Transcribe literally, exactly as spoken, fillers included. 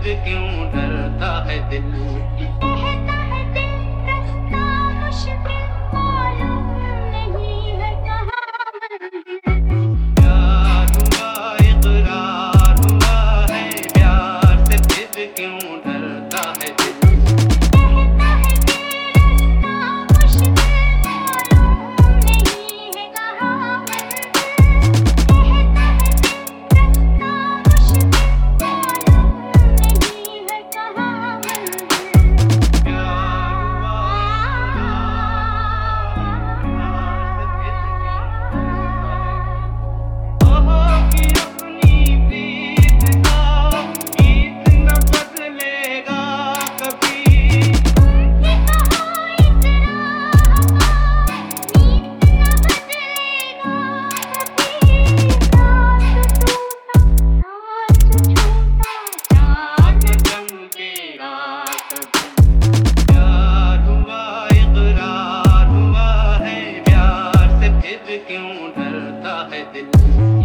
क्यों डरता है दिल। कहता है दिल रास्ता मुश्किल मालूम नहीं है कहाँ मंजिल। प्यार हुआ इकरार हुआ है प्यार से फिर क्यों डरता है दिल। कहता है दिल रास्ता मुश्किल मालूम नहीं है कहाँ मंजिल। कहता है दिल रास्ता मुश्किल मालूम नहीं है कहाँ मंजिल। प्यार हुआ इकरार हुआ है प्यार से फिर क्यों डरता है। कहो कि अपनी प्रीत का गीत न बदलेगा कभी। उनके कहा इकरार का नीत न बदलेगा कभी। साथ टूटा साथ छूटा चाँद चमकेगा कभी। प्यार हुआ इकरार हुआ है प्यार से फिर क्यों डरता है दिल।